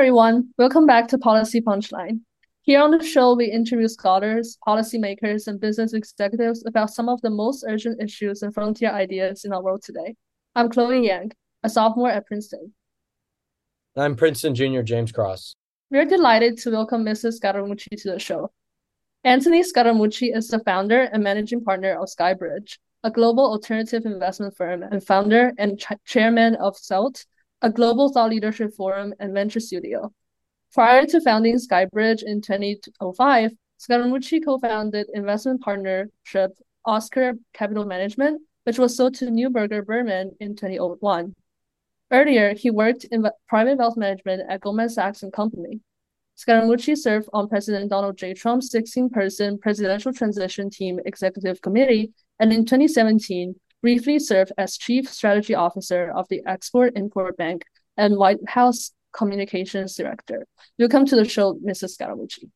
everyone. Welcome back to Policy Punchline. Here on the show, we interview scholars, policymakers, and business executives about some of the most urgent issues and frontier ideas in our world today. I'm Chloe Yang, a sophomore at Princeton. I'm Princeton Junior James Cross. We're delighted to welcome Mrs. Scaramucci to the show. Anthony Scaramucci is the founder and managing partner of Skybridge, a global alternative investment firm, and founder and chairman of SELT, a global thought leadership forum and venture studio. Prior to founding Skybridge in 2005, Scaramucci co-founded investment partnership Oscar Capital Management, which was sold to Neuberger Berman in 2001. Earlier, he worked in private wealth management at Goldman Sachs and Company. Scaramucci served on President Donald J. Trump's 16-person Presidential Transition Team Executive Committee, and in 2017, briefly served as Chief Strategy Officer of the Export-Import Bank and White House Communications Director. Welcome to the show, Mrs. Scaramucci.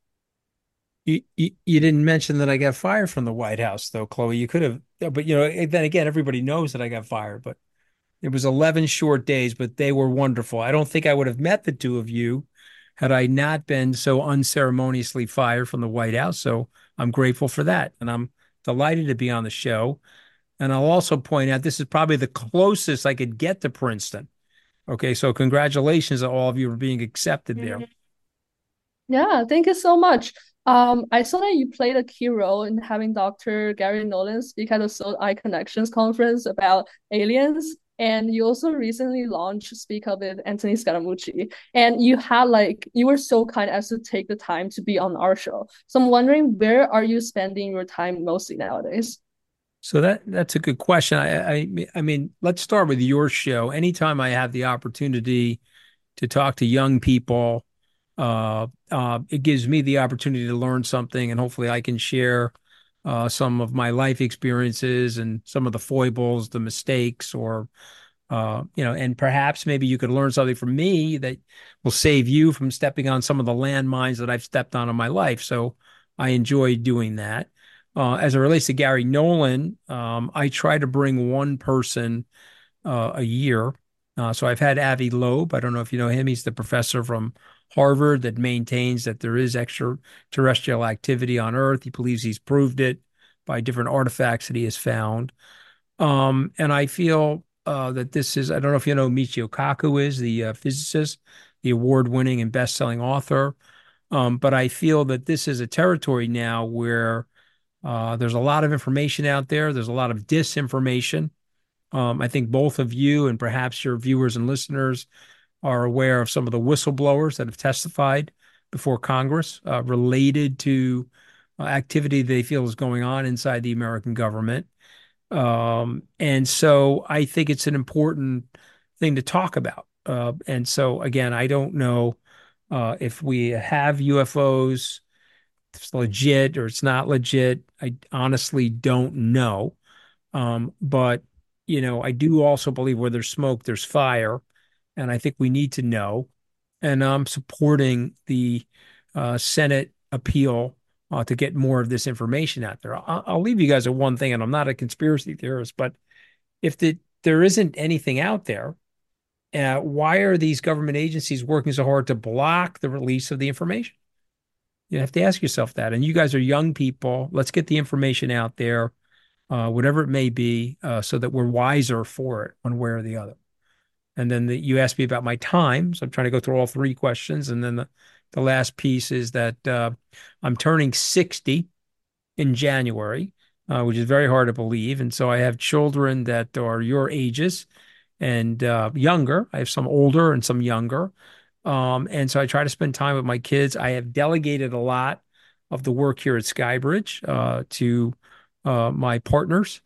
You didn't mention that I got fired from the White House, though, Chloe. You could have, but then again, everybody knows that I got fired, but it was 11 short days, but they were wonderful. I don't think I would have met the two of you had I not been so unceremoniously fired from the White House. So I'm grateful for that. And I'm delighted to be on the show. And I'll also point out this is probably the closest I could get to Princeton. Okay, so congratulations to all of you for being accepted there. Yeah, thank you so much. I saw that you played a key role in having Dr. Gary Nolan speak at the Seoul Eye Connections conference about aliens. And you also recently launched Speak Up with Anthony Scaramucci. And you were so kind as to take the time to be on our show. So I'm wondering, where are you spending your time mostly nowadays? So that's a good question. I mean, let's start with your show. Anytime I have the opportunity to talk to young people, it gives me the opportunity to learn something, and hopefully I can share some of my life experiences and some of the foibles, the mistakes, or and perhaps maybe you could learn something from me that will save you from stepping on some of the landmines that I've stepped on in my life. So I enjoy doing that. As it relates to Gary Nolan, I try to bring one person a year. So I've had Avi Loeb. I don't know if you know him. He's the professor from Harvard that maintains that there is extraterrestrial activity on Earth. He believes he's proved it by different artifacts that he has found. And I feel that this is, I don't know if you know who Michio Kaku is, the physicist, the award-winning and best-selling author. But I feel that this is a territory now where there's a lot of information out there. There's a lot of disinformation. I think both of you and perhaps your viewers and listeners are aware of some of the whistleblowers that have testified before Congress related to activity they feel is going on inside the American government. And so I think it's an important thing to talk about. And so, again, I don't know if we have UFOs, it's legit or it's not legit. I honestly don't know. But I do also believe where there's smoke, there's fire. And I think we need to know. And I'm supporting the Senate appeal to get more of this information out there. I'll leave you guys with one thing, and I'm not a conspiracy theorist, but if there isn't anything out there, why are these government agencies working so hard to block the release of the information? You have to ask yourself that. And you guys are young people. Let's get the information out there, whatever it may be, so that we're wiser for it one way or the other. And then you asked me about my time. So I'm trying to go through all three questions. And then the last piece is that I'm turning 60 in January, which is very hard to believe. And so I have children that are your ages and younger. I have some older and some younger. And so I try to spend time with my kids. I have delegated a lot of the work here at Skybridge to my partners.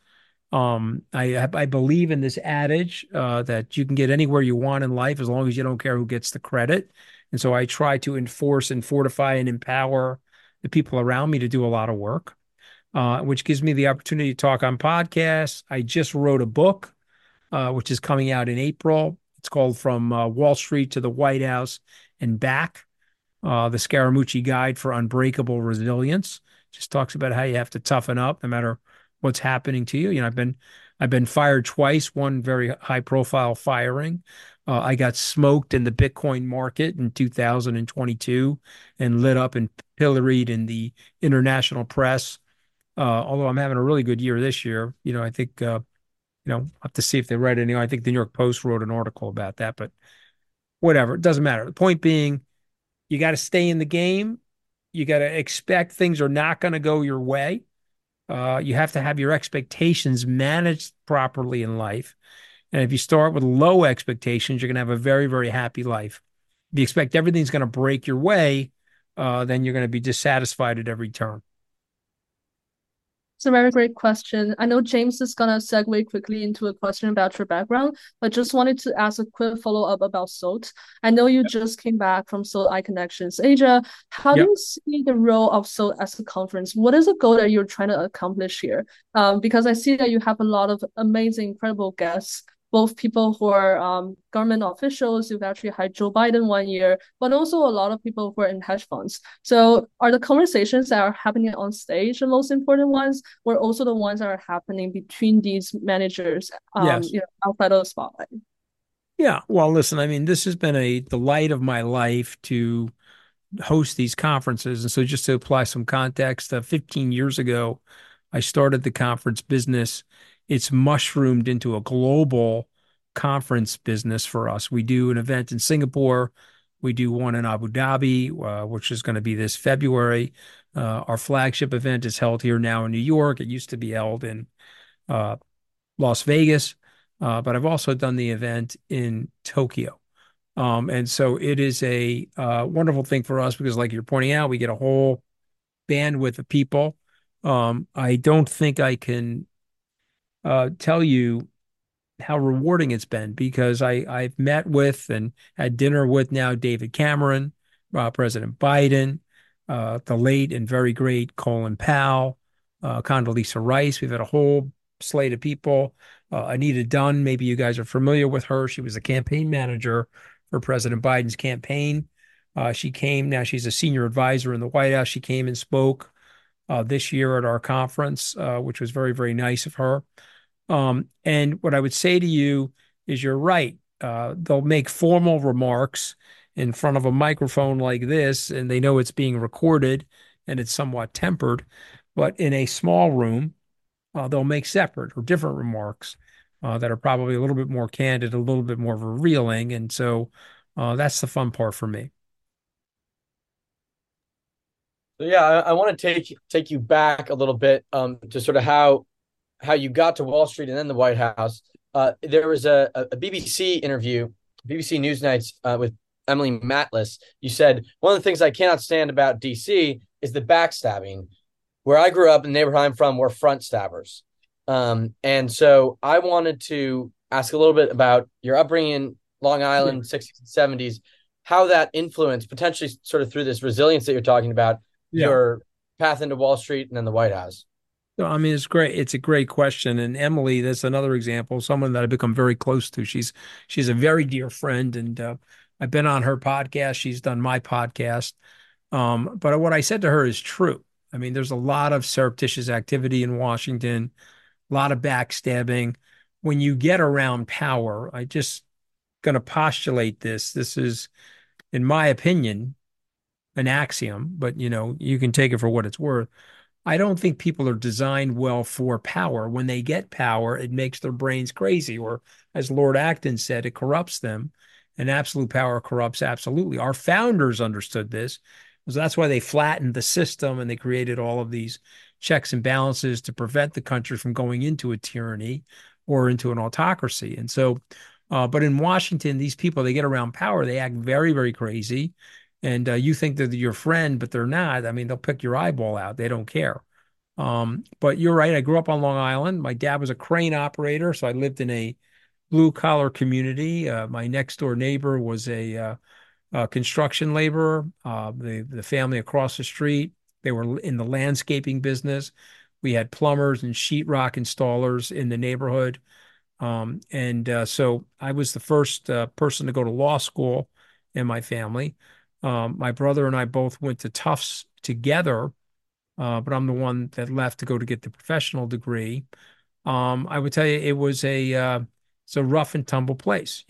I believe in this adage that you can get anywhere you want in life as long as you don't care who gets the credit. And so I try to enforce and fortify and empower the people around me to do a lot of work, which gives me the opportunity to talk on podcasts. I just wrote a book, which is coming out in April. It's called From Wall Street to the White House and Back, the Scaramucci Guide for Unbreakable Resilience. Just talks about how you have to toughen up no matter what's happening to you. I've been fired twice, one very high profile firing. I got smoked in the Bitcoin market in 2022 and lit up and pilloried in the international press. Although I'm having a really good year this year, I think I'll have to see if they write anything. I think the New York Post wrote an article about that, but whatever, it doesn't matter. The point being, you got to stay in the game. You got to expect things are not going to go your way. You have to have your expectations managed properly in life. And if you start with low expectations, you're going to have a very, very happy life. If you expect everything's going to break your way, then you're going to be dissatisfied at every turn. It's a very great question. I know James is gonna segue quickly into a question about your background, but just wanted to ask a quick follow-up about SOLT. I know you just came back from SOLT iConnections Asia. How do Yep. you see the role of SOLT as a conference? What is the goal that you're trying to accomplish here? Because I see that you have a lot of amazing, incredible guests, both people who are government officials. You've actually had Joe Biden 1 year, but also a lot of people who are in hedge funds. So are the conversations that are happening on stage the most important ones, or also the ones that are happening between these managers, Yes. outside of the spotlight? Yeah. Well, listen, I mean, this has been a delight of my life to host these conferences. And so just to apply some context, 15 years ago, I started the conference business. It's mushroomed into a global conference business for us. We do an event in Singapore. We do one in Abu Dhabi, which is going to be this February. Our flagship event is held here now in New York. It used to be held in uh, Las Vegas, but I've also done the event in Tokyo. And so it is a wonderful thing for us because, like you're pointing out, we get a whole bandwidth of people. I don't think I can tell you how rewarding it's been because I've met with and had dinner with now David Cameron, President Biden, the late and very great Colin Powell, Condoleezza Rice. We've had a whole slate of people. Anita Dunn, maybe you guys are familiar with her. She was the campaign manager for President Biden's campaign. She came, now she's a senior advisor in the White House. She came and spoke this year at our conference, which was very, very nice of her. And what I would say to you is you're right. They'll make formal remarks in front of a microphone like this, and they know it's being recorded and it's somewhat tempered. But in a small room, they'll make separate or different remarks that are probably a little bit more candid, a little bit more revealing. And so that's the fun part for me. So yeah, I want to take you back a little bit to sort of how you got to Wall Street and then the White House. There was a BBC interview, BBC Newsnights with Emily Matlis. You said one of the things I cannot stand about DC is the backstabbing. Where I grew up in the neighborhood I'm from were front stabbers. And so I wanted to ask a little bit about your upbringing in Long Island, 60s and 70s, how that influenced potentially sort of through this resilience that you're talking about, Yeah. your path into Wall Street and then the White House. So, I mean, it's great. It's a great question. And Emily, that's another example, someone that I've become very close to. She's a very dear friend, and I've been on her podcast. She's done my podcast. But what I said to her is true. I mean, there's a lot of surreptitious activity in Washington, a lot of backstabbing. When you get around power, I just going to postulate this. This is, in my opinion, an axiom, but you can take it for what it's worth. I don't think people are designed well for power. When they get power, it makes their brains crazy, or as Lord Acton said, it corrupts them. And absolute power corrupts absolutely. Our founders understood this. So that's why they flattened the system and they created all of these checks and balances to prevent the country from going into a tyranny or into an autocracy. And so, but in Washington, these people, they get around power, they act very, very crazy. And you think they're your friend, but they're not. I mean, they'll pick your eyeball out. They don't care. But you're right. I grew up on Long Island. My dad was a crane operator, so I lived in a blue collar community. My next door neighbor was a construction laborer. The family across the street, they were in the landscaping business. We had plumbers and sheetrock installers in the neighborhood. And so I was the first person to go to law school in my family. My brother and I both went to Tufts together. but I'm the one that left to go to get the professional degree. I would tell you it's a rough and tumble place.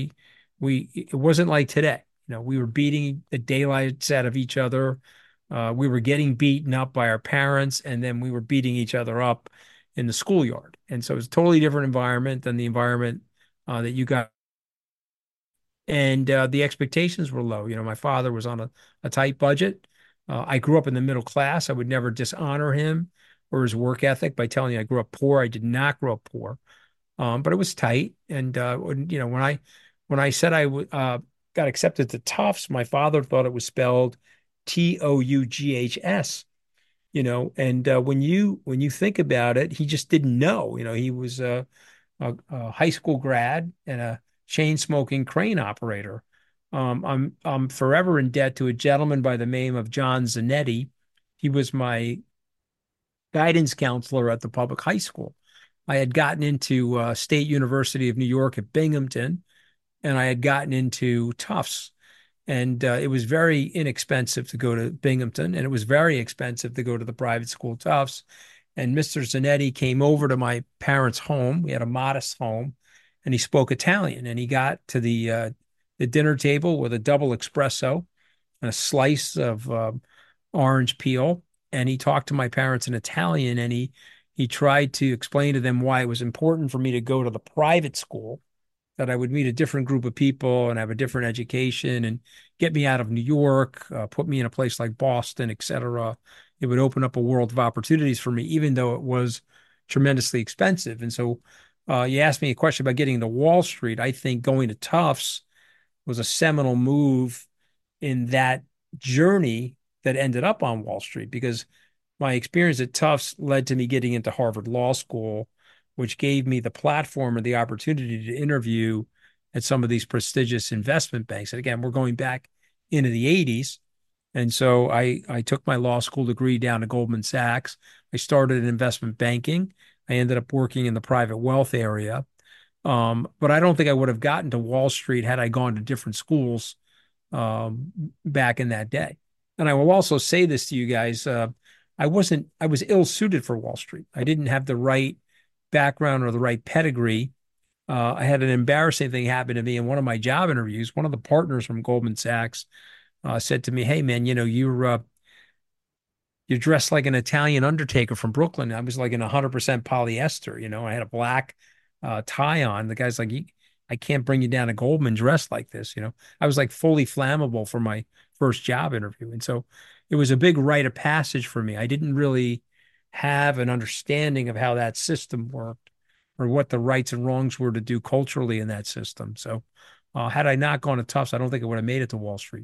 It wasn't like today. We were beating the daylights out of each other. We were getting beaten up by our parents, and then we were beating each other up in the schoolyard. And so it's a totally different environment than the environment that you got. And the expectations were low. My father was on a tight budget. I grew up in the middle class. I would never dishonor him or his work ethic by telling you I grew up poor. I did not grow up poor, but it was tight. And when I said got accepted to Tufts, my father thought it was spelled Toughs. And when you think about it, he just didn't know. He was a high school grad and a chain smoking crane operator. I'm forever in debt to a gentleman by the name of John Zanetti. He was my guidance counselor at the public high school. I had gotten into State University of New York at Binghamton, and I had gotten into Tufts. And it was very inexpensive to go to Binghamton, and it was very expensive to go to the private school Tufts. And Mr. Zanetti came over to my parents' home. We had a modest home, and he spoke Italian. And he got to the dinner table with a double espresso and a slice of orange peel. And he talked to my parents in Italian, and he tried to explain to them why it was important for me to go to the private school, that I would meet a different group of people and have a different education and get me out of New York, put me in a place like Boston, et cetera. It would open up a world of opportunities for me, even though it was tremendously expensive. And so you asked me a question about getting to Wall Street. I think going to Tufts was a seminal move in that journey that ended up on Wall Street, because my experience at Tufts led to me getting into Harvard Law School, which gave me the platform or the opportunity to interview at some of these prestigious investment banks. And again, we're going back into the 80s. And so I took my law school degree down to Goldman Sachs. I started in investment banking. I ended up working in the private wealth area. But I don't think I would have gotten to Wall Street had I gone to different schools back in that day. And I will also say this to you guys. I was ill suited for Wall Street. I didn't have the right background or the right pedigree. I had an embarrassing thing happen to me in one of my job interviews. One of the partners from Goldman Sachs said to me, "Hey, man, you're dressed like an Italian undertaker from Brooklyn." I was like in 100% polyester. I had a black tie on. The guy's like, "I can't bring you down to Goldman dressed like this." I was like fully flammable for my first job interview. And so it was a big rite of passage for me. I didn't really have an understanding of how that system worked or what the rights and wrongs were to do culturally in that system. So had I not gone to Tufts, I don't think I would have made it to Wall Street.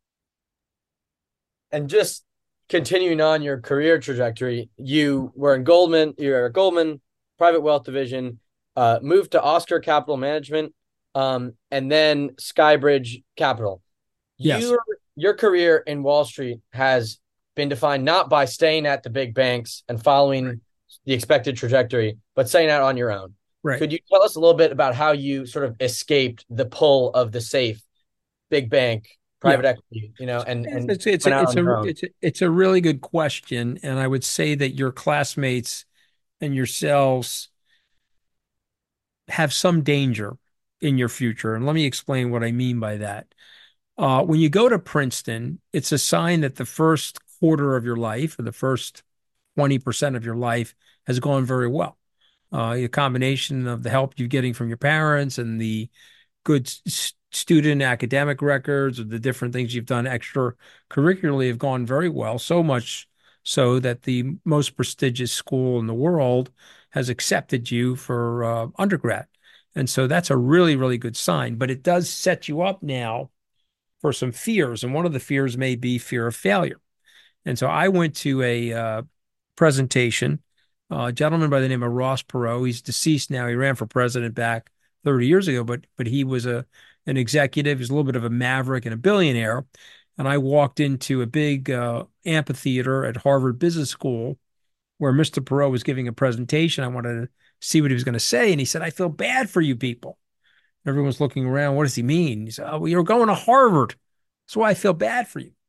And just continuing on your career trajectory, you're at Goldman, private wealth division, moved to Oscar Capital Management, and then Skybridge Capital. Yes. Your career in Wall Street has been defined not by staying at the big banks and following the expected trajectory, but staying out on your own. Right. Could you tell us a little bit about how you sort of escaped the pull of the safe big bank private equity, and it's a really good question, and I would say that your classmates and yourselves have some danger in your future, and let me explain what I mean by that. When you go to Princeton, it's a sign that the first quarter of your life or the first 20% of your life has gone very well. A combination of the help you're getting from your parents and the good student academic records or the different things you've done extracurricularly have gone very well, so much so that the most prestigious school in the world has accepted you for undergrad. And so that's a really, really good sign. But it does set you up now for some fears. And one of the fears may be fear of failure. And so I went to a presentation, a gentleman by the name of Ross Perot. He's deceased now. He ran for president back 30 years ago, but he was an executive. He's a little bit of a maverick and a billionaire. And I walked into a big amphitheater at Harvard Business School where Mr. Perot was giving a presentation. I wanted to see what he was going to say. And he said, "I feel bad for you people." Everyone's looking around. What does he mean? He said, "Oh, well, you're going to Harvard. That's why I feel bad for you."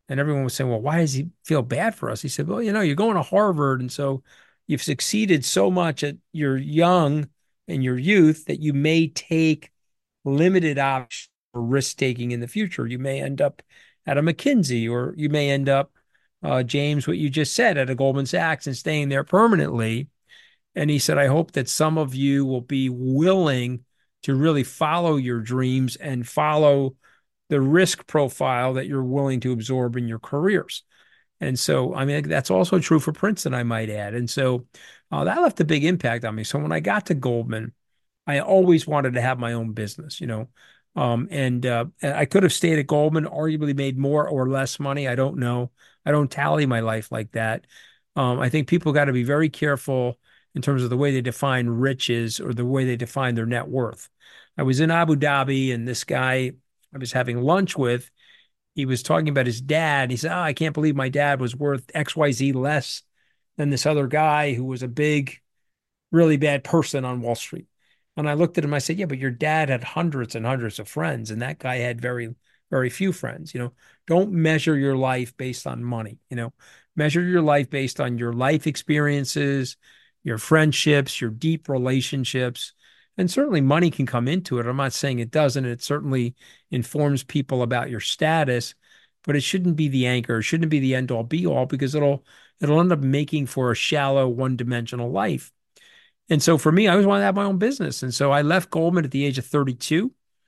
And everyone was saying, well, why does he feel bad for us? He said, well, you're going to Harvard. And so you've succeeded so much at your young and your youth that you may take limited options for risk taking in the future. You may end up at a McKinsey, or you may end up, James, what you just said, at a Goldman Sachs and staying there permanently. And he said, I hope that some of you will be willing to really follow your dreams and follow the risk profile that you're willing to absorb in your careers. And so, I mean, that's also true for Princeton, I might add. And so that left a big impact on me. So when I got to Goldman, I always wanted to have my own business. And I could have stayed at Goldman, arguably made more or less money. I don't know. I don't tally my life like that. I think people got to be very careful in terms of the way they define riches or the way they define their net worth. I was in Abu Dhabi, and this guy I was having lunch with, he was talking about his dad. He said, "Oh, I can't believe my dad was worth XYZ less than this other guy who was a big, really bad person on Wall Street." And I looked at him, I said, "Yeah, but your dad had hundreds and hundreds of friends, and that guy had very, very few friends. Don't measure your life based on money. Measure your life based on your life experiences, your friendships, your deep relationships. And certainly money can come into it. I'm not saying it doesn't. It certainly informs people about your status, but it shouldn't be the anchor. It shouldn't be the end all be all, because it'll end up making for a shallow, one-dimensional life. And so for me, I always wanted to have my own business. And so I left Goldman at the age of 32.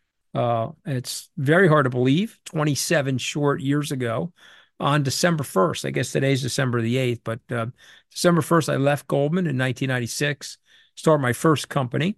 It's very hard to believe, 27 short years ago, on December 1st. I guess today's December the 8th, but December 1st, I left Goldman in 1996, started my first company.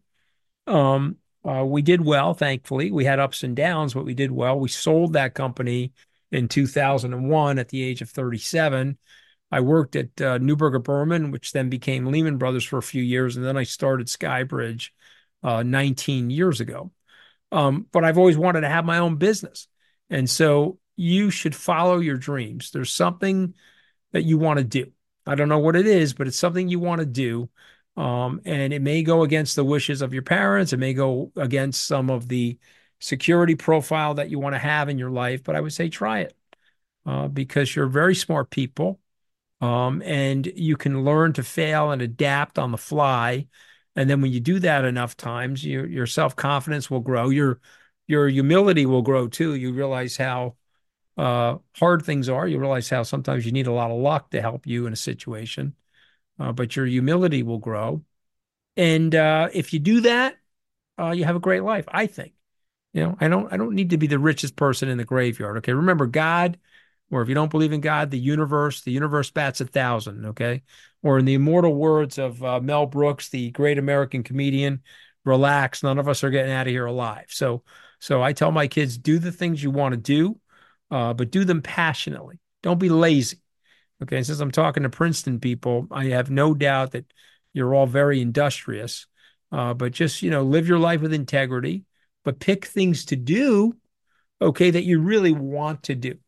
We did well, thankfully. We had ups and downs, but we did well. We sold that company in 2001 at the age of 37. I worked at Neuberger Berman, which then became Lehman Brothers, for a few years, and then I started Skybridge 19 years ago. But I've always wanted to have my own business. And so you should follow your dreams. There's something that you want to do. I don't know what it is, but it's something you want to do. And it may go against the wishes of your parents. It may go against some of the security profile that you want to have in your life, but I would say try it because you're very smart people. And you can learn to fail and adapt on the fly. And then when you do that enough times, your self-confidence will grow. Your humility will grow too. You realize how hard things are. You realize how sometimes you need a lot of luck to help you in a situation. But your humility will grow. And if you do that, you have a great life, I think. I don't need to be the richest person in the graveyard. Okay. Remember, God, or if you don't believe in God, the universe bats 1,000. Okay. Or in the immortal words of Mel Brooks, the great American comedian, relax. None of us are getting out of here alive. So I tell my kids, do the things you want to do, but do them passionately. Don't be lazy. Okay. Since I'm talking to Princeton people, I have no doubt that you're all very industrious, but just, live your life with integrity, but pick things to do, okay, that you really want to do.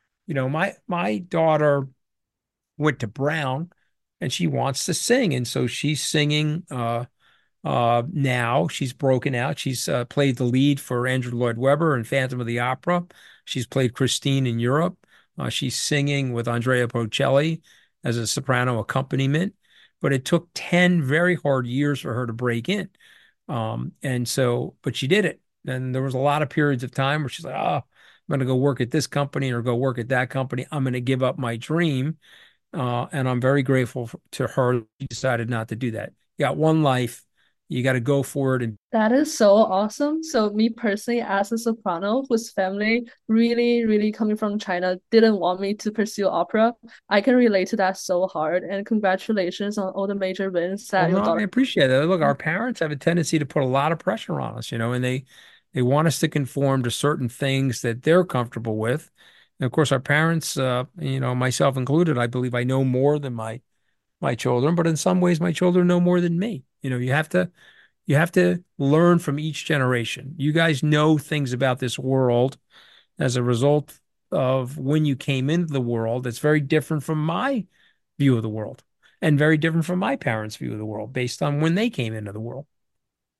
My daughter went to Brown and she wants to sing. And so she's singing now. She's broken out. She's played the lead for Andrew Lloyd Webber in Phantom of the Opera. She's played Christine in Europe. She's singing with Andrea Bocelli as a soprano accompaniment. But it took 10 very hard years for her to break in. But she did it. And there was a lot of periods of time where she's like, oh, I'm going to go work at this company or go work at that company. I'm going to give up my dream. And I'm very grateful to her. She decided not to do that. You got one life. You got to go for it. And That is so awesome. So me personally, as a soprano whose family really, really coming from China didn't want me to pursue opera, I can relate to that so hard. And congratulations on all the major wins well, that your no, I daughter. appreciate that. Look, our parents have a tendency to put a lot of pressure on us, and they want us to conform to certain things that they're comfortable with. And of course, our parents, myself included, I believe I know more than my children, but in some ways, my children know more than me. You have to learn from each generation. You guys know things about this world as a result of when you came into the world. It's very different from my view of the world and very different from my parents' view of the world based on when they came into the world.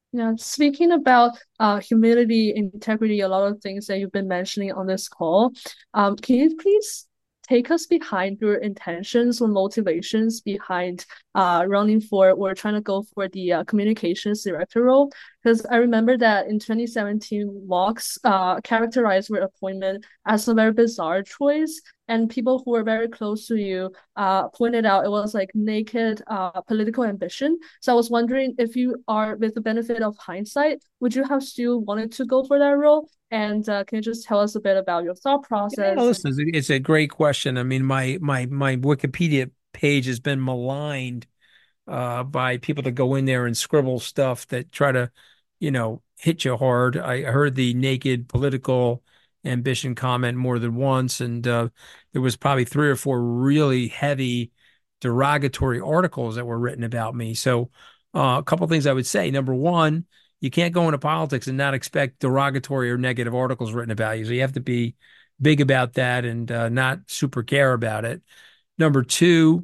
Yeah, speaking about humility, integrity, a lot of things that you've been mentioning on this call, can you please take us behind your intentions or motivations behind running for or trying to go for the communications director role? Because I remember that in 2017, Vox characterized your appointment as a very bizarre choice, and people who were very close to you pointed out it was like naked political ambition. So I was wondering if you are, with the benefit of hindsight, would you have still wanted to go for that role? And can you just tell us a bit about your thought Yeah, process? listen, it's a great question. I mean, my Wikipedia page has been maligned by people that go in there and scribble stuff that try to, hit you hard. I heard the naked political ambition comment more than once, and there was probably three or four really heavy derogatory articles that were written about me. So, a couple of things I would say. Number one, you can't go into politics and not expect derogatory or negative articles written about you. So you have to be big about that and not super care about it. Number two,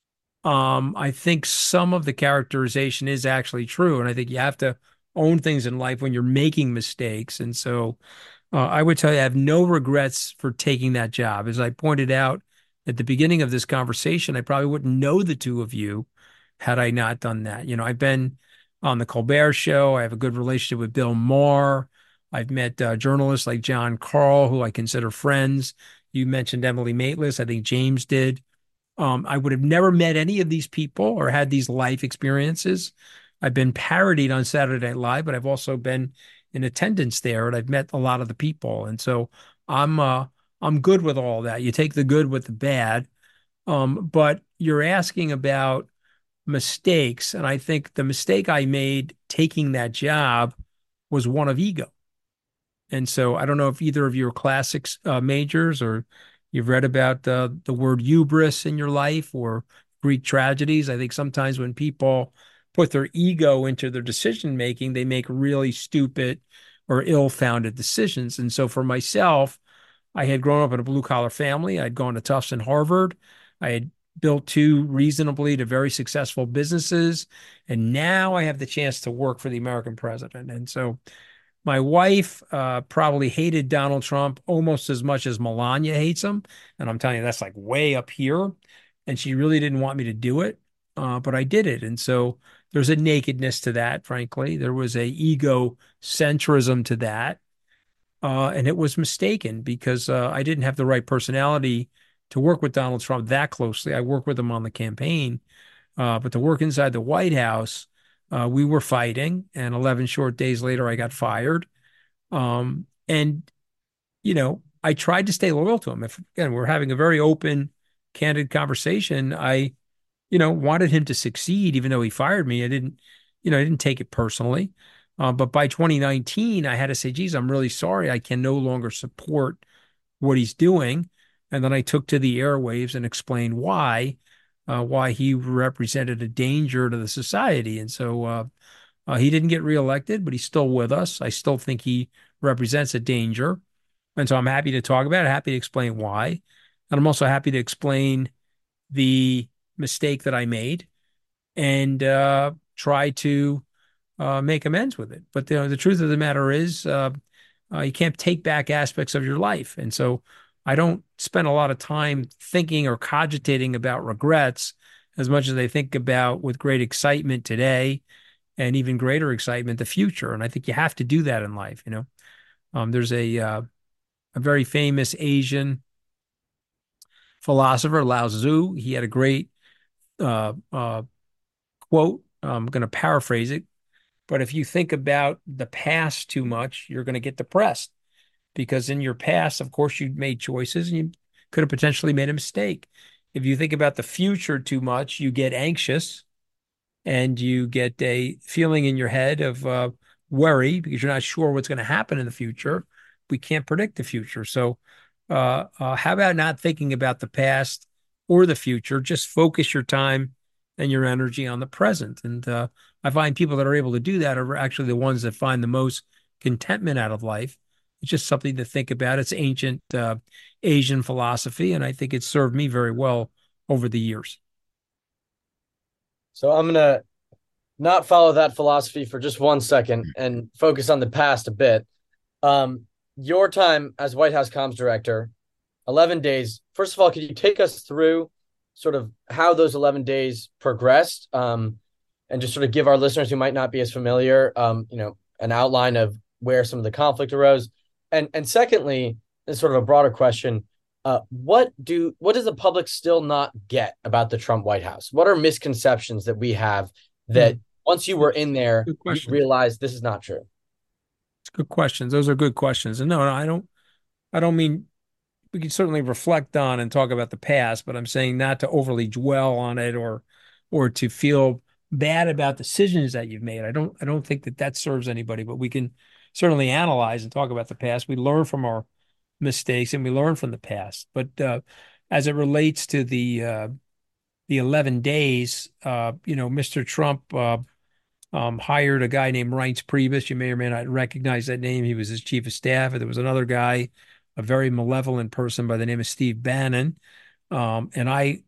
I think some of the characterization is actually true, and I think you have to own things in life when you're making mistakes. And so, I would tell you, I have no regrets for taking that job. As I pointed out at the beginning of this conversation, I probably wouldn't know the two of you had I not done that. I've been on the Colbert Show. I have a good relationship with Bill Maher. I've met journalists like John Carl, who I consider friends. You mentioned Emily Maitlis. I think James did. I would have never met any of these people or had these life experiences. I've been parodied on Saturday Night Live, but I've also been in attendance there, and I've met a lot of the people. And so I'm uh, I'm good with all that. You take the good with the bad. But you're asking about mistakes, and I think the mistake I made taking that job was one of ego. And so I don't know if either of you are classics majors or you've read about the word hubris in your life or Greek tragedies. I think sometimes when people put their ego into their decision making, they make really stupid or ill-founded decisions. And so for myself, I had grown up in a blue collar family. I'd gone to Tufts and Harvard. I had built two reasonably to very successful businesses. And now I have the chance to work for the American president. And so my wife probably hated Donald Trump almost as much as Melania hates him. And I'm telling you, that's like way up here. And she really didn't want me to do it, but I did it. And so there's a nakedness to that, frankly. There was a egocentrism to that. And it was mistaken because I didn't have the right personality to work with Donald Trump that closely. I worked with him on the campaign, but to work inside the White House, we were fighting. And 11 short days later, I got fired. And, I tried to stay loyal to him. If, again, we're having a very open, candid conversation, I, wanted him to succeed, even though he fired me. I didn't take it personally. But by 2019, I had to say, geez, I'm really sorry. I can no longer support what he's doing. And then I took to the airwaves and explained why he represented a danger to the society. And so he didn't get reelected, but he's still with us. I still think he represents a danger. And so I'm happy to talk about it, happy to explain why. And I'm also happy to explain the mistake that I made and try to make amends with it. But the truth of the matter is, you can't take back aspects of your life. And so I don't spend a lot of time thinking or cogitating about regrets as much as I think about with great excitement today and even greater excitement the future. And I think you have to do that in life. There's a very famous Asian philosopher, Lao Tzu. He had a great quote. I'm going to paraphrase it. But if you think about the past too much, you're going to get depressed because in your past, of course, you made choices and you could have potentially made a mistake. If you think about the future too much, you get anxious and you get a feeling in your head of worry because you're not sure what's going to happen in the future. We can't predict the future. So, how about not thinking about the past or the future? Just focus your time and your energy on the present. And I find people that are able to do that are actually the ones that find the most contentment out of life. It's just something to think about. It's ancient Asian philosophy, and I think it's served me very well over the years. So I'm gonna not follow that philosophy for just 1 second and focus on the past a bit. Your time as White House comms director, 11 days. First of all, could you take us through sort of how those 11 days progressed, and just sort of give our listeners who might not be as familiar, an outline of where some of the conflict arose? And secondly, this is sort of a broader question. What does the public still not get about the Trump White House? What are misconceptions that we have that once you were in there, you realized this is not true? It's good questions. Those are good questions. And no, I don't mean we can certainly reflect on and talk about the past, but I'm saying not to overly dwell on it or to feel bad about decisions that you've made. I don't think that that serves anybody, but we can certainly analyze and talk about the past. We learn from our mistakes and we learn from the past. But as it relates to the 11 days, Mr. Trump hired a guy named Reince Priebus. You may or may not recognize that name. He was his chief of staff. There was another guy, a very malevolent person by the name of Steve Bannon. And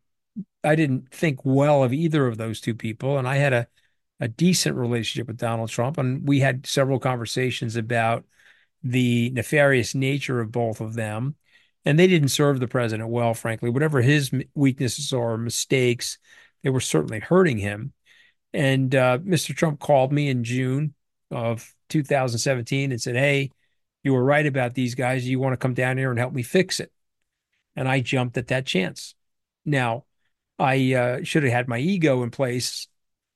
I didn't think well of either of those two people. And I had a decent relationship with Donald Trump. And we had several conversations about the nefarious nature of both of them. And they didn't serve the president well, frankly. Whatever his weaknesses or mistakes, they were certainly hurting him. And Mr. Trump called me in June of 2017 and said, "Hey, you were right about these guys. You want to come down here and help me fix it?" And I jumped at that chance. Now, I should have had my ego in place,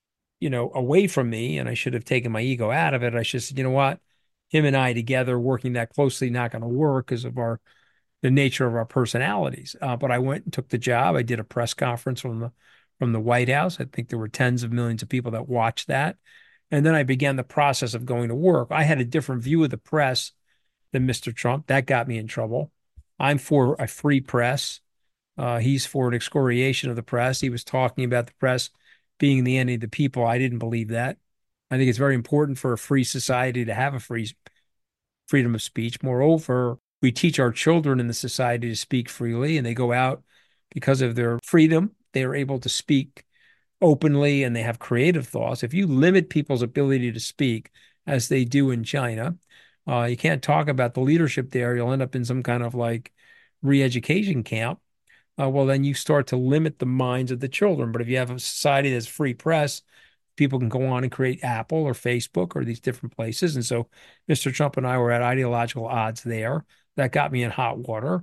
away from me, and I should have taken my ego out of it. I should have said, you know what? Him and I together working that closely not going to work because of the nature of our personalities. But I went and took the job. I did a press conference from the White House. I think there were tens of millions of people that watched that. And then I began the process of going to work. I had a different view of the press than Mr. Trump. That got me in trouble. I'm for a free press. He's for an excoriation of the press. He was talking about the press being the enemy of the people. I didn't believe that. I think it's very important for a free society to have a freedom of speech. Moreover, we teach our children in the society to speak freely, and they go out because of their freedom. They are able to speak openly and they have creative thoughts. If you limit people's ability to speak, as they do in China, you can't talk about the leadership there. You'll end up in some kind of like re-education camp. Well, then you start to limit the minds of the children. But if you have a society that's free press, people can go on and create Apple or Facebook or these different places. And so Mr. Trump and I were at ideological odds there. That got me in hot water.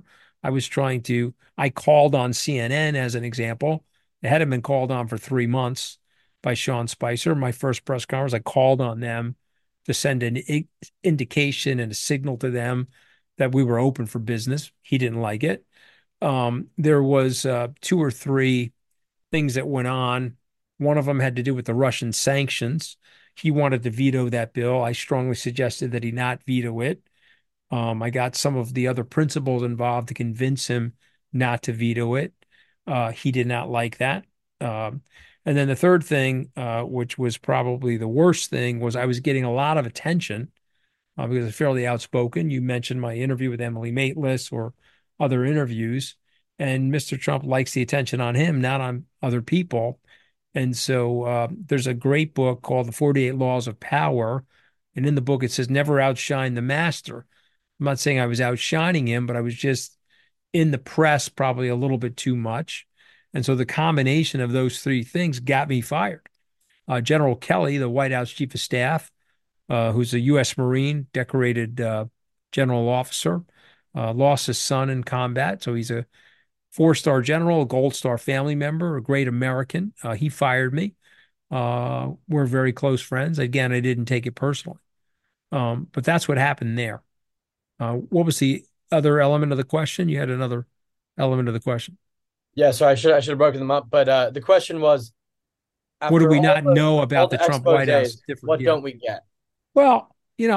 I called on CNN as an example. It hadn't been called on for 3 months by Sean Spicer. My first press conference, I called on them to send an indication and a signal to them that we were open for business. He didn't like it. There was 2 or 3 things that went on. One of them had to do with the Russian sanctions. He wanted to veto that bill. I strongly suggested that he not veto it. I got some of the other principals involved to convince him not to veto it. He did not like that. And then the third thing, which was probably the worst thing, was I was getting a lot of attention because I'm fairly outspoken. You mentioned my interview with Emily Maitlis or other interviews, and Mr. Trump likes the attention on him, not on other people. And so there's a great book called The 48 Laws of Power. And in the book, it says, never outshine the master. I'm not saying I was outshining him, but I was just in the press probably a little bit too much. And so the combination of those 3 things got me fired. General Kelly, the White House chief of staff, who's a U.S. Marine, decorated general officer, lost his son in combat. So he's a 4-star general, a Gold Star family member, a great American. He fired me. We're very close friends. Again, I didn't take it personally. But that's what happened there. What was the other element of the question? You had another element of the question. Yeah, so I should have broken them up, but the question was, what do we not know about the Trump White House? What don't we get? Well,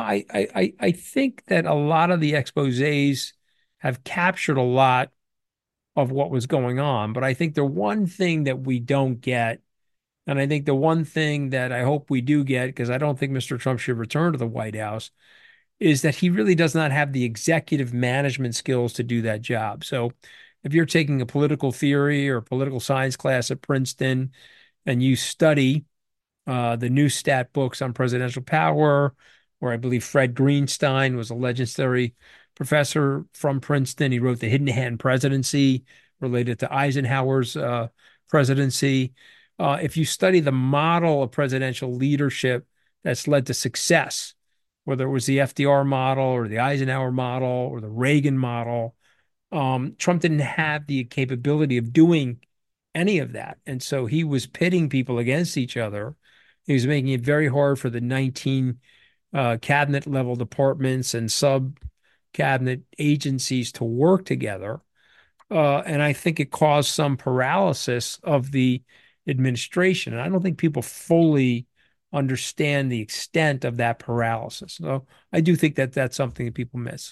I think that a lot of the exposés have captured a lot of what was going on, but I think the one thing that we don't get, and I think the one thing that I hope we do get, because I don't think Mr. Trump should return to the White House, is that he really does not have the executive management skills to do that job. So if you're taking a political theory or political science class at Princeton and you study the Neustadt books on presidential power, where I believe Fred Greenstein was a legendary professor from Princeton. He wrote The Hidden Hand Presidency, related to Eisenhower's presidency. If you study the model of presidential leadership that's led to success, whether it was the FDR model or the Eisenhower model or the Reagan model, Trump didn't have the capability of doing any of that. And so he was pitting people against each other. He was making it very hard for the 19 cabinet level departments and sub cabinet agencies to work together. And I think it caused some paralysis of the administration. And I don't think people fully understand the extent of that paralysis. So I do think that that's something that people miss.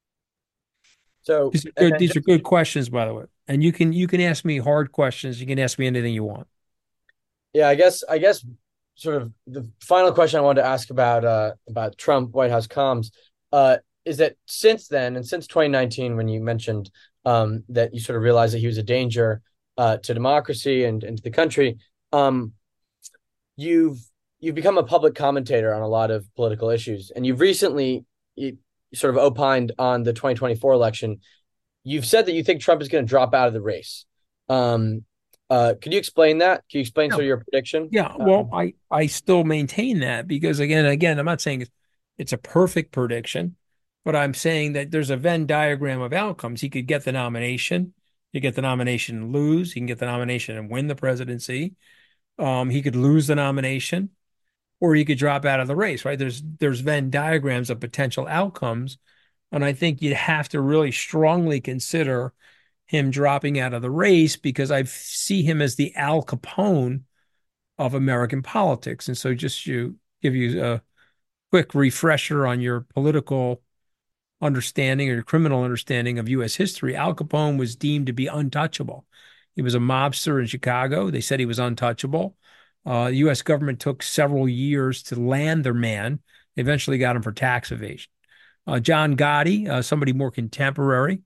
So, These are and good, then these are just, good questions, by the way. And you can ask me hard questions. You can ask me anything you want. yeah, I guess sort of the final question I wanted to ask about Trump White House comms is that since then and since 2019 when you mentioned that you sort of realized that he was a danger to democracy and to the country, um, you've you've become a public commentator on a lot of political issues, and you've recently you sort of opined on the 2024 election. You've said that you think Trump is going to drop out of the race. Um, could you explain that? Can you explain Yeah. sort of your prediction? Yeah, well, I still maintain that because again, I'm not saying it's a perfect prediction, but I'm saying that there's a Venn diagram of outcomes. He could get the nomination, he could get the nomination and lose, he can get the nomination and win the presidency. He could lose the nomination, or he could drop out of the race, right? There's Venn diagrams of potential outcomes, and I think you'd have to really strongly consider him dropping out of the race because I see him as the Al Capone of American politics. And so just to give you a quick refresher on your political understanding or your criminal understanding of U.S. history, Al Capone was deemed to be untouchable. He was a mobster in Chicago. They said he was untouchable. The U.S. government took several years to land their man. They eventually got him for tax evasion. John Gotti, somebody more contemporary,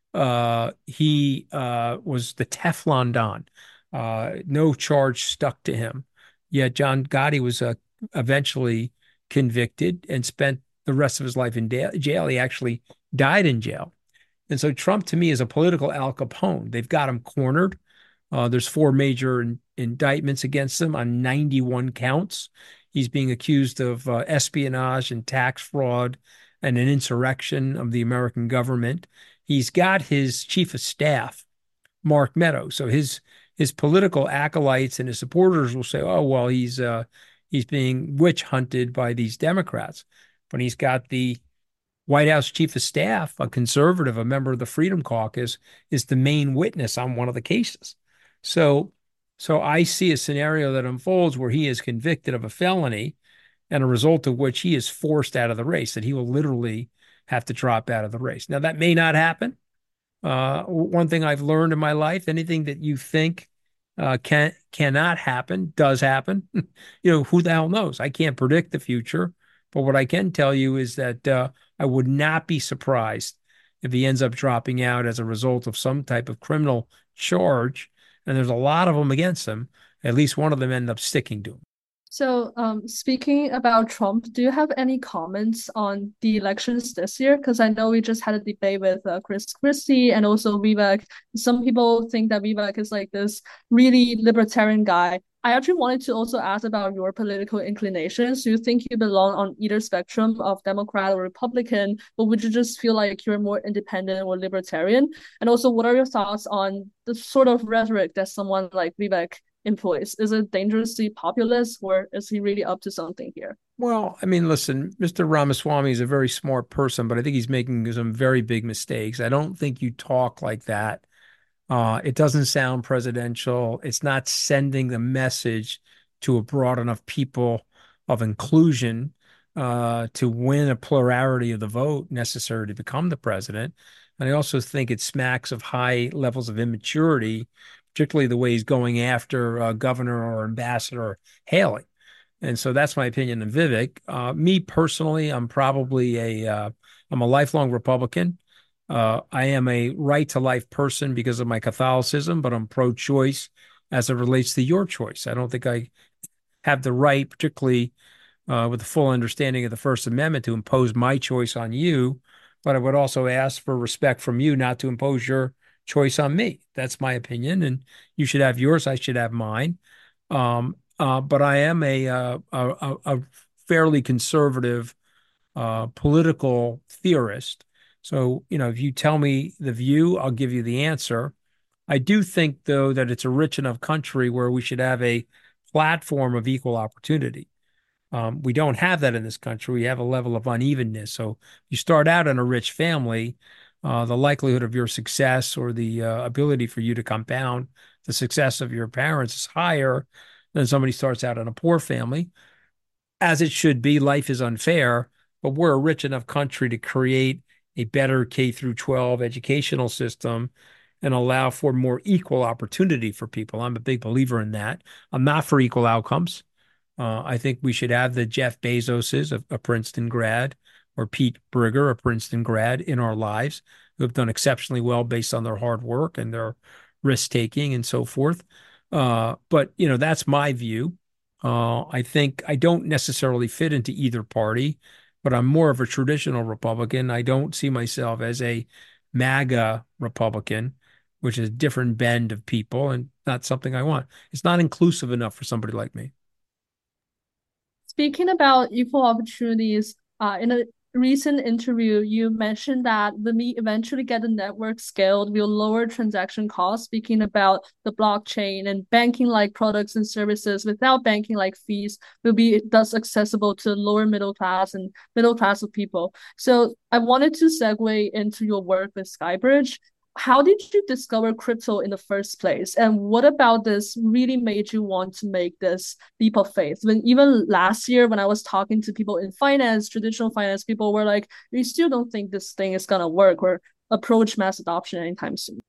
he was the Teflon Don. No charge stuck to him. Yet John Gotti was eventually convicted and spent the rest of his life in jail. He actually died in jail. And so Trump, to me, is a political Al Capone. They've got him cornered. There's four major indictments against him on 91 counts. He's being accused of espionage and tax fraud and an insurrection of the American government. He's got his chief of staff, Mark Meadows. So his political acolytes and his supporters will say, "Oh, well, he's being witch hunted by these Democrats." But he's got the White House chief of staff, a conservative, a member of the Freedom Caucus, is the main witness on one of the cases. So, so I see a scenario that unfolds where he is convicted of a felony, and a result of which he is forced out of the race, that he will literally have to drop out of the race. Now, that may not happen. One thing I've learned in my life, anything that you think cannot happen does happen. Who the hell knows? I can't predict the future, but what I can tell you is that I would not be surprised if he ends up dropping out as a result of some type of criminal charge. And there's a lot of them against him. At least one of them end up sticking to him. So, speaking about Trump, do you have any comments on the elections this year? Because I know we just had a debate with Chris Christie and also Vivek. Some people think that Vivek is like this really libertarian guy. I actually wanted to also ask about your political inclinations. Do you think you belong on either spectrum of Democrat or Republican, or would you just feel like you're more independent or libertarian? And also, what are your thoughts on the sort of rhetoric that someone like Vivek employs? Is it dangerously populist, or is he really up to something here? Well, I mean, listen, Mr. Ramaswamy is a very smart person, but I think he's making some very big mistakes. I don't think you talk like that. It doesn't sound presidential. It's not sending the message to a broad enough people of inclusion to win a plurality of the vote necessary to become the president. And I also think it smacks of high levels of immaturity, particularly the way he's going after Governor or Ambassador Haley. And so that's my opinion on Vivek. Me personally, I'm a lifelong Republican. I am a right to life person because of my Catholicism, but I'm pro-choice as it relates to your choice. I don't think have the right, particularly with the full understanding of the First Amendment, to impose my choice on you, but I would also ask for respect from you not to impose your choice on me. That's my opinion, and you should have yours. I should have mine. But I am a fairly conservative political theorist. So, if you tell me the view, I'll give you the answer. I do think, though, that it's a rich enough country where we should have a platform of equal opportunity. We don't have that in this country. We have a level of unevenness. So you start out in a rich family, the likelihood of your success or the ability for you to compound the success of your parents is higher than somebody starts out in a poor family. As it should be, life is unfair, but we're a rich enough country to create a better K through 12 educational system and allow for more equal opportunity for people. I'm a big believer in that. I'm not for equal outcomes. I think we should have the Jeff Bezoses, a Princeton grad, or Pete Brigger, a Princeton grad, in our lives who have done exceptionally well based on their hard work and their risk taking and so forth. But that's my view. I think I don't necessarily fit into either party, but I'm more of a traditional Republican. I don't see myself as a MAGA Republican, which is a different bend of people and not something I want. It's not inclusive enough for somebody like me. Speaking about equal opportunities, in a recent interview, you mentioned that when we eventually get the network scaled, we'll lower transaction costs, speaking about the blockchain and banking-like products and services without banking-like fees will be thus accessible to lower middle class and middle class of people. So I wanted to segue into your work with Skybridge. How did you discover crypto in the first place? And what about this really made you want to make this leap of faith? When even last year, when I was talking to people in finance, traditional finance, people were like, we still don't think this thing is gonna work or approach mass adoption anytime soon.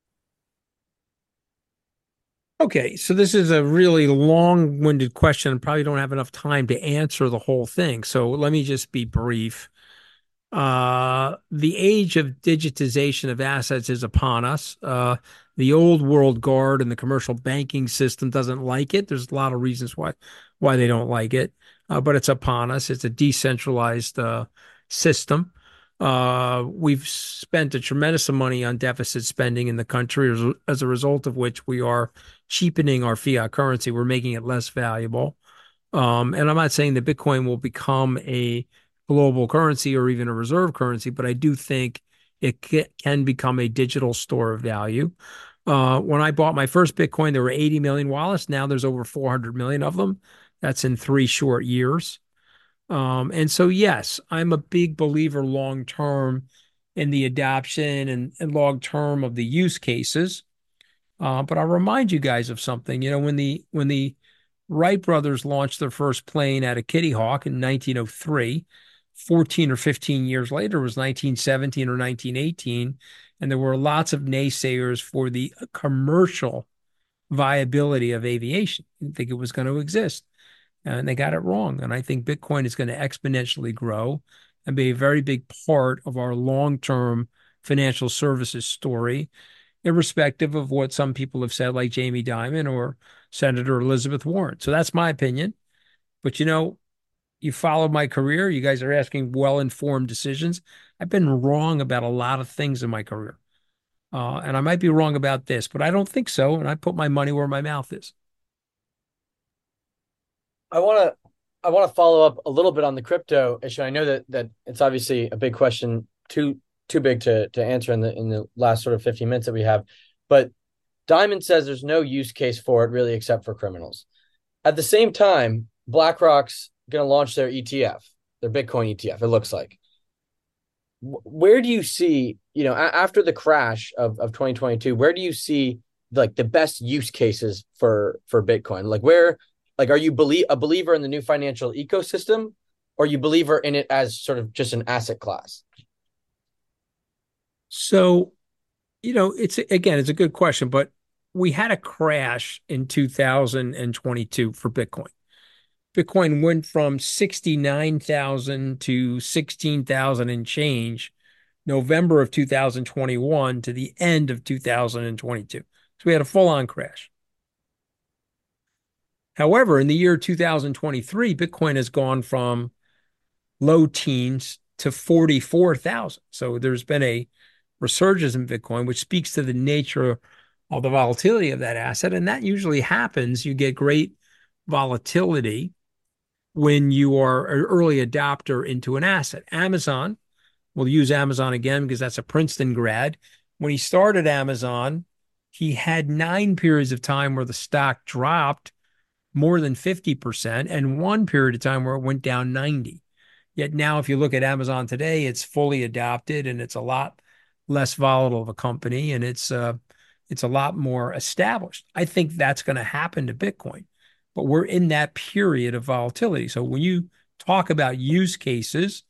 Okay, so this is a really long-winded question. I probably don't have enough time to answer the whole thing. So let me just be brief. The age of digitization of assets is upon us. The old world guard and the commercial banking system doesn't like it. There's a lot of reasons why they don't like it, but it's upon us. It's a decentralized system. We've spent a tremendous amount of money on deficit spending in the country, as a result of which we are cheapening our fiat currency. We're making it less valuable. And I'm not saying that Bitcoin will become a global currency or even a reserve currency, but I do think it can become a digital store of value. When I bought my first Bitcoin, there were 80 million wallets. Now there's over 400 million of them. That's in 3 short years. And so, yes, I'm a big believer long term in the adoption and long term of the use cases. But I'll remind you guys of something. When the Wright brothers launched their first plane out of Kitty Hawk in 1903, 14 or 15 years later was 1917 or 1918, and there were lots of naysayers for the commercial viability of aviation. I didn't think it was going to exist, and they got it wrong. And I think Bitcoin is going to exponentially grow and be a very big part of our long-term financial services story, irrespective of what some people have said, like Jamie Dimon or Senator Elizabeth Warren. So that's my opinion. But you followed my career. You guys are asking well-informed decisions. I've been wrong about a lot of things in my career. And I might be wrong about this, but I don't think so. And I put my money where my mouth is. I want to I want to follow up a little bit on the crypto issue. I know that it's obviously a big question, too big to answer in the last sort of 15 minutes that we have. But Diamond says there's no use case for it really except for criminals. At the same time, BlackRock's going to launch their ETF, their Bitcoin ETF, it looks like. Where do you see, after the crash of 2022, where do you see like the best use cases for Bitcoin? Like are you a believer in the new financial ecosystem, or you believer in it as sort of just an asset class? So, it's a good question, but we had a crash in 2022 for Bitcoin. Bitcoin went from 69,000 to 16,000 and change November of 2021 to the end of 2022. So we had a full-on crash. However, in the year 2023, Bitcoin has gone from low teens to 44,000. So there's been a resurgence in Bitcoin, which speaks to the nature of the volatility of that asset. And that usually happens. You get great volatility when you are an early adopter into an asset. Amazon, we'll use Amazon again because that's a Princeton grad. When he started Amazon, he had 9 periods of time where the stock dropped more than 50% and one period of time where it went down 90. Yet now, if you look at Amazon today, it's fully adopted and it's a lot less volatile of a company and it's a lot more established. I think that's going to happen to Bitcoin, but we're in that period of volatility. So when you talk about use cases,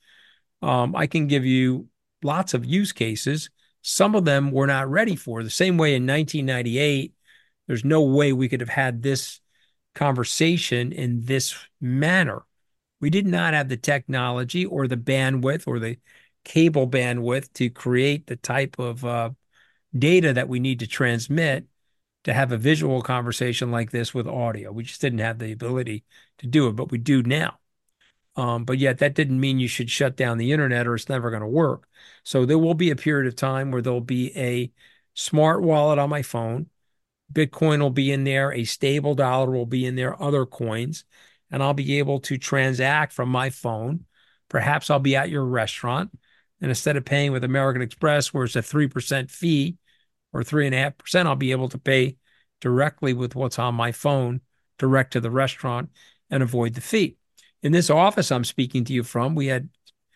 I can give you lots of use cases. Some of them we're not ready for. The same way in 1998, there's no way we could have had this conversation in this manner. We did not have the technology or the bandwidth or the cable bandwidth to create the type of data that we need to transmit to have a visual conversation like this with audio. We just didn't have the ability to do it, but we do now. But yet that didn't mean you should shut down the internet or it's never going to work. So there will be a period of time where there'll be a smart wallet on my phone. Bitcoin will be in there, a stable dollar will be in there, other coins, and I'll be able to transact from my phone. Perhaps I'll be at your restaurant, and instead of paying with American Express, where it's a 3% fee or 3.5%, I'll be able to pay directly with what's on my phone, direct to the restaurant, and avoid the fee. In this office I'm speaking to you from, we had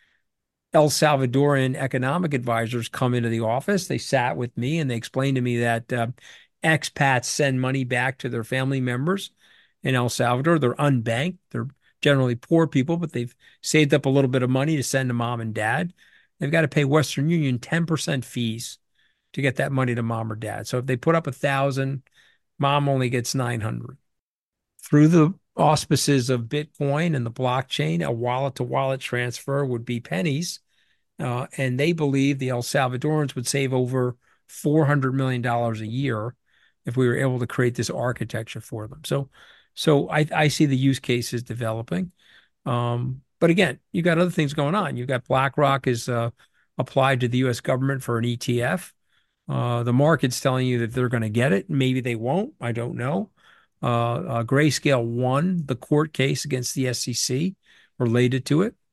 El Salvadorian economic advisors come into the office. They sat with me and they explained to me that expats send money back to their family members in El Salvador. They're unbanked. They're generally poor people, but they've saved up a little bit of money to send to mom and dad. They've got to pay Western Union 10% fees to get that money to mom or dad. So if they put up 1,000, mom only gets 900. Through the auspices of Bitcoin and the blockchain, a wallet-to-wallet transfer would be pennies. And they believe the El Salvadorans would save over $400 million a year if we were able to create this architecture for them. So I see the use cases developing. But again, you got other things going on. You've got BlackRock is applied to the U.S. government for an ETF. The market's telling you that they're going to get it. Maybe they won't. I don't know. Grayscale won the court case against the SEC related to it.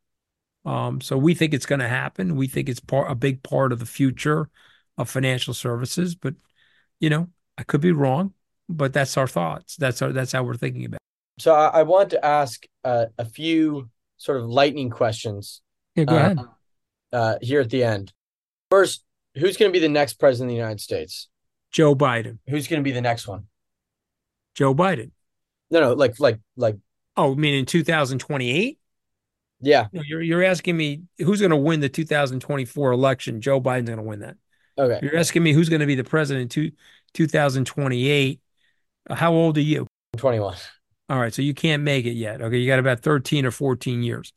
So we think it's going to happen. We think it's a big part of the future of financial services. But, I could be wrong, but that's our thoughts. That's how we're thinking about it. So I wanted to ask a few sort of lightning questions. Yeah, go ahead. Here at the end. First, who's going to be the next president of the United States? Joe Biden. Who's going to be the next one? Joe Biden. No, like. Oh, I mean in 2028? Yeah. No, you're asking me who's going to win the 2024 election. Joe Biden's going to win that. Okay. You're asking me who's going to be the president in 2028. How old are you? I'm 21. All right, so you can't make it yet. Okay, you got about 13 or 14 years.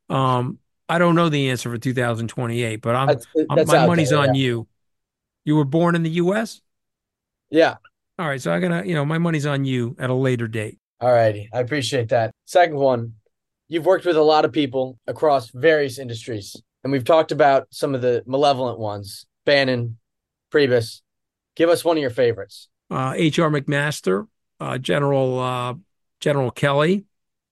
I don't know the answer for 2028, but my money's on you. You were born in the U.S.? Yeah. All right, so I'm gonna, my money's on you at a later date. All righty, I appreciate that. Second one, you've worked with a lot of people across various industries, and we've talked about some of the malevolent ones. Bannon, Priebus. Give us one of your favorites. H.R. McMaster, General Kelly,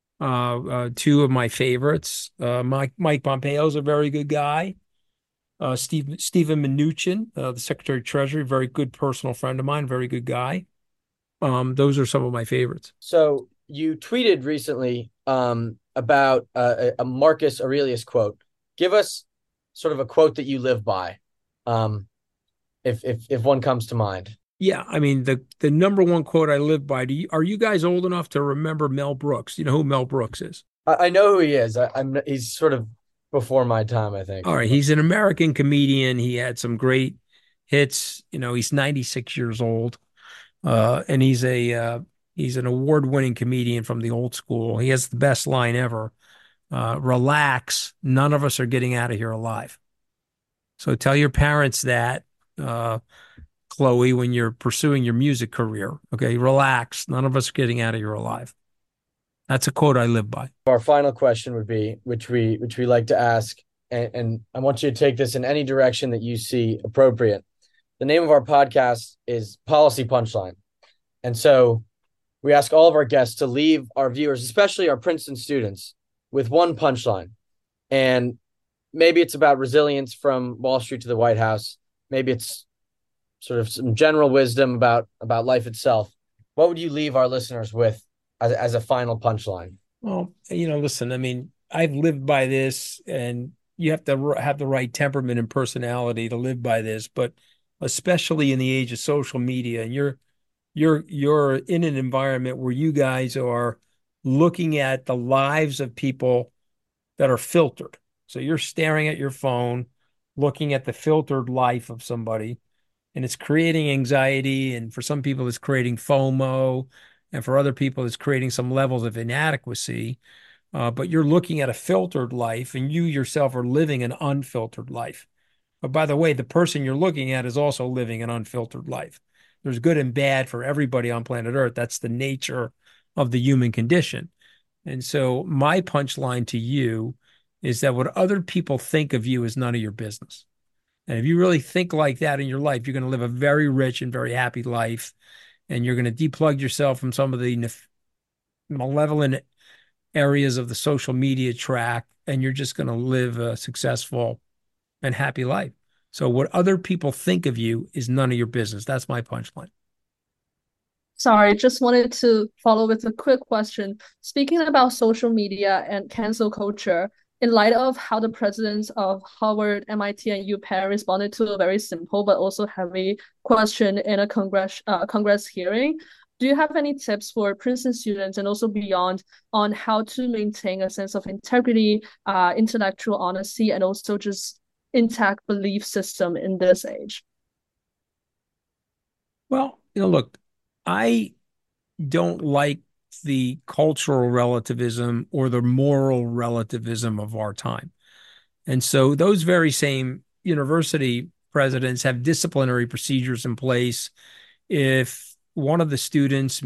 two of my favorites. Mike Pompeo's a very good guy. Steven Mnuchin, the Secretary of Treasury, very good personal friend of mine, very good guy. Those are some of my favorites. So you tweeted recently about a Marcus Aurelius quote. Give us sort of a quote that you live by, if one comes to mind. Yeah, I mean the number one quote I live by. Are you guys old enough to remember Mel Brooks? You know who Mel Brooks is? I know who he is. He's sort of before my time, I think. All right, he's an American comedian. He had some great hits. He's 96 years old, and he's an award-winning comedian from the old school. He has the best line ever. Relax, none of us are getting out of here alive. So tell your parents that, Chloe, when you're pursuing your music career. Okay, relax, none of us are getting out of here alive. That's a quote I live by. Our final question would be, which we like to ask, and I want you to take this in any direction that you see appropriate. The name of our podcast is Policy Punchline. And so we ask all of our guests to leave our viewers, especially our Princeton students, with one punchline. And maybe it's about resilience from Wall Street to the White House. Maybe it's sort of some general wisdom about life itself. What would you leave our listeners with as a final punchline? Well, listen, I mean, I've lived by this, and you have to have the right temperament and personality to live by this, but especially in the age of social media, and you're in an environment where you guys are looking at the lives of people that are filtered. So you're staring at your phone, looking at the filtered life of somebody, and it's creating anxiety. And for some people, it's creating FOMO. And for other people, it's creating some levels of inadequacy. But you're looking at a filtered life, and you yourself are living an unfiltered life. But by the way, the person you're looking at is also living an unfiltered life. There's good and bad for everybody on planet Earth. That's the nature of the human condition. And so my punchline to you is that what other people think of you is none of your business. And if you really think like that in your life, you're going to live a very rich and very happy life. And you're going to deplug yourself from some of the malevolent areas of the social media track. And you're just going to live a successful and happy life. So what other people think of you is none of your business. That's my punchline. Sorry, just wanted to follow with a quick question. Speaking about social media and cancel culture, in light of how the presidents of Harvard, MIT, and UPenn responded to a very simple but also heavy question in a Congress hearing, do you have any tips for Princeton students and also beyond on how to maintain a sense of integrity, intellectual honesty, and also just intact belief system in this age? Well, look, I don't like the cultural relativism or the moral relativism of our time. And so those very same university presidents have disciplinary procedures in place. If one of the students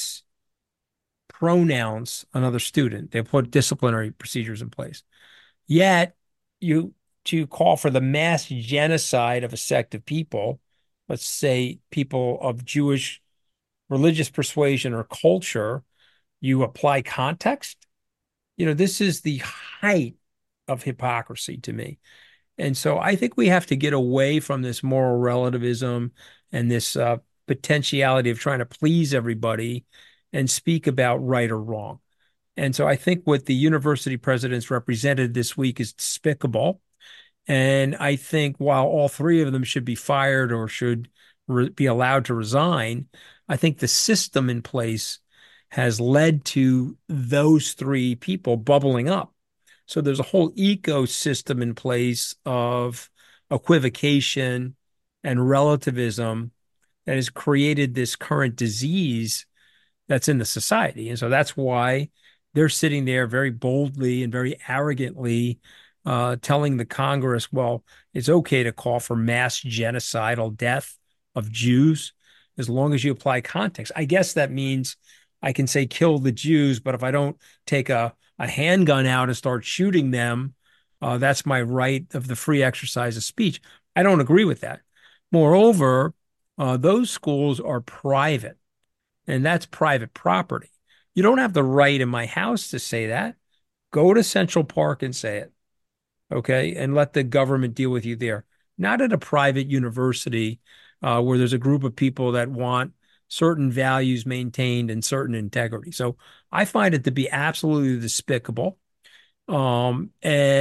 mispronouns another student, they put disciplinary procedures in place. Yet you to call for the mass genocide of a sect of people, let's say people of Jewish religious persuasion or culture, you apply context. This is the height of hypocrisy to me. And so I think we have to get away from this moral relativism and this potentiality of trying to please everybody and speak about right or wrong. And so I think what the university presidents represented this week is despicable. And I think while all three of them should be fired or should be allowed to resign, I think the system in place has led to those three people bubbling up. So there's a whole ecosystem in place of equivocation and relativism that has created this current disease that's in the society. And so that's why they're sitting there very boldly and very arrogantly telling the Congress, well, it's okay to call for mass genocidal death of Jews as long as you apply context. I guess that means I can say kill the Jews, but if I don't take a handgun out and start shooting them, that's my right of the free exercise of speech. I don't agree with that. Moreover, those schools are private, and that's private property. You don't have the right in my house to say that. Go to Central Park and say it, okay? And let the government deal with you there. Not at a private university where there's a group of people that want certain values maintained and certain integrity. So I find it to be absolutely despicable. But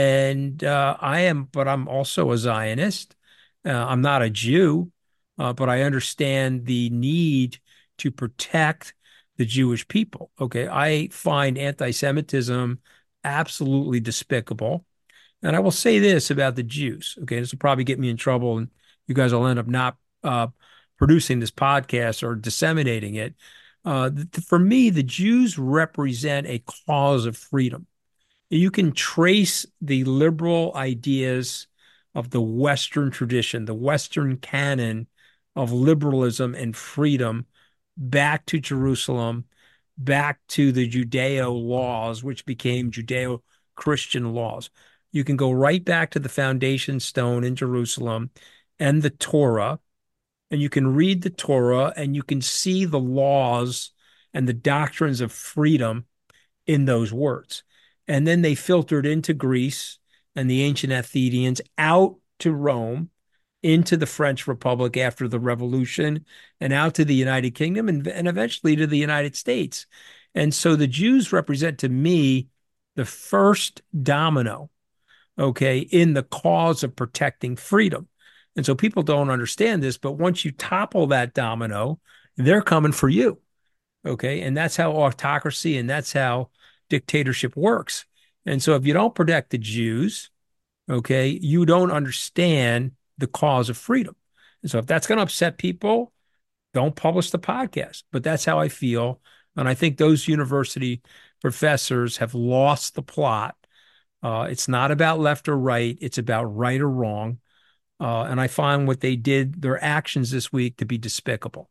I'm also a Zionist. I'm not a Jew, but I understand the need to protect the Jewish people. Okay. I find anti-Semitism absolutely despicable. And I will say this about the Jews. Okay. This will probably get me in trouble, and you guys will end up not producing this podcast or disseminating it. For me, the Jews represent a cause of freedom. You can trace the liberal ideas of the Western tradition, the Western canon of liberalism and freedom back to Jerusalem, back to the Judeo laws, which became Judeo-Christian laws. You can go right back to the foundation stone in Jerusalem and the Torah, and you can read the Torah and you can see the laws and the doctrines of freedom in those words. And then they filtered into Greece and the ancient Athenians, out to Rome, into the French Republic after the Revolution, and out to the United Kingdom, and eventually to the United States. And so the Jews represent to me the first domino, okay, in the cause of protecting freedom. And so people don't understand this, but once you topple that domino, they're coming for you, okay? And that's how autocracy and that's how dictatorship works. And so if you don't protect the Jews, okay, you don't understand the cause of freedom. And so if that's going to upset people, don't publish the podcast. But that's how I feel. And I think those university professors have lost the plot. It's not about left or right. It's about right or wrong. And I find what they did, their actions this week, to be despicable.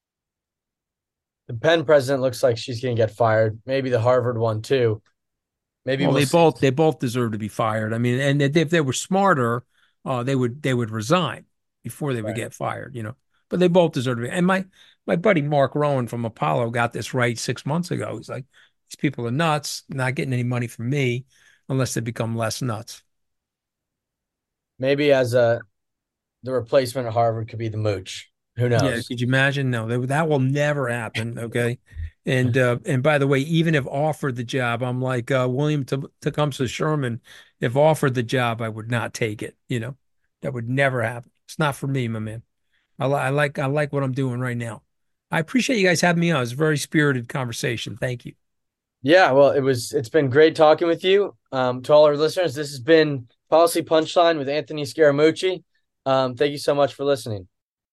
The Penn president looks like she's going to get fired. Maybe the Harvard one too. Maybe Well, we'll they both deserve to be fired. I mean, and if they were smarter, they would resign before they would get fired, you know. But they both deserve to be. And my buddy Mark Rowan from Apollo got this right 6 months ago. He's like, these people are nuts, not getting any money from me unless they become less nuts. Maybe the replacement at Harvard could be the mooch. Who knows? Yeah, could you imagine? No, that will never happen. Okay. And by the way, even if offered the job, I'm like William Tecumseh Sherman. If offered the job, I would not take it. You know, that would never happen. It's not for me, my man. I like what I'm doing right now. I appreciate you guys having me on. It was a very spirited conversation. Thank you. Yeah, well, it's been great talking with you. To all our listeners, this has been Policy Punchline with Anthony Scaramucci. Thank you so much for listening.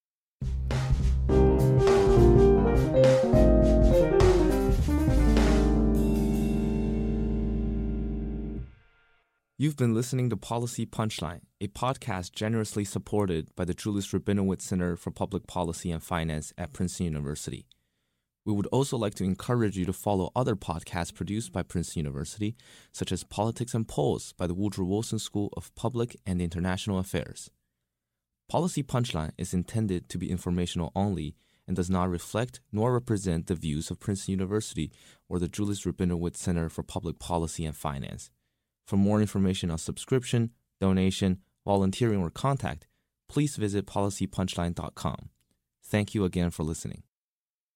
You've been listening to Policy Punchline, a podcast generously supported by the Julius Rabinowitz Center for Public Policy and Finance at Princeton University. We would also like to encourage you to follow other podcasts produced by Princeton University, such as Politics and Polls by the Woodrow Wilson School of Public and International Affairs. Policy Punchline is intended to be informational only and does not reflect nor represent the views of Princeton University or the Julius Rabinowitz Center for Public Policy and Finance. For more information on subscription, donation, volunteering, or contact, please visit policypunchline.com. Thank you again for listening.